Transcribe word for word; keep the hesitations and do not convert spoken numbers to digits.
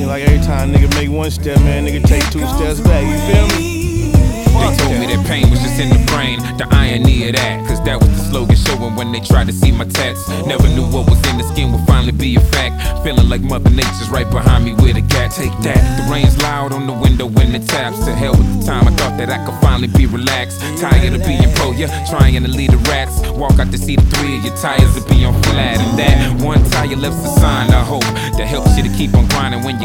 Seem like every time nigga make one step, man, nigga take two steps back, you feel me? They told me that pain was just in the brain, the irony of that, cause that was the slogan showing when they tried to see my tats. Never knew what was in the skin would finally be a fact. Feeling like Mother Nature's right behind me with a cat. Take that, the rain's loud on the window when it taps. To hell with the time I thought that I could finally be relaxed. Tired of being pro, yeah, trying to lead the rats. Walk out to see the three of your tires to be on flat. And that one tire left's a sign of hope that helps you to keep on grinding when you